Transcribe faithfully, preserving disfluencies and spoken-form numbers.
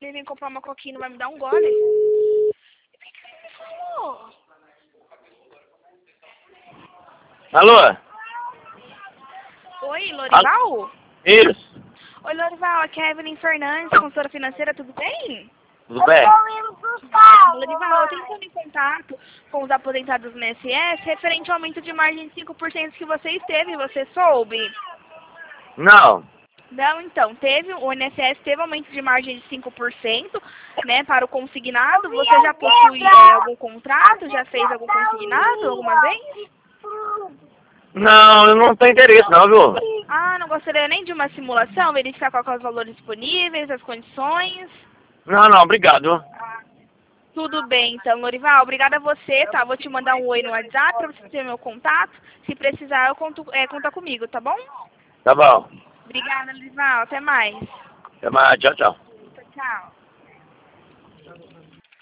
ele vem comprar uma coquinha e não vai me dar um gole? Oh. Alô? Oi, Lorival? Isso. Oi, Lorival, aqui é a Evelyn Fernandes, consultora financeira, tudo bem? Tudo bem? Lorival, eu tenho entrando em contato com os aposentados no I N S S referente ao aumento de margem de cinco por cento que você teve, você soube? Não. Não, então, teve, o I N S S teve aumento de margem de cinco por cento, né, para o consignado. Você já possui é, algum contrato? Já fez algum consignado alguma vez? Não, eu não tenho interesse não, viu? Ah, não gostaria nem de uma simulação, verificar quais são os valores disponíveis, as condições? Não, não, obrigado, viu? Tudo bem, então, Lorival, obrigada a você, tá? Vou te mandar um oi no WhatsApp para você ter meu contato. Se precisar, eu conto, é, conta comigo, tá bom? Tá bom. Obrigada, Lorival. Até mais. Até mais, tchau, tchau. Tchau.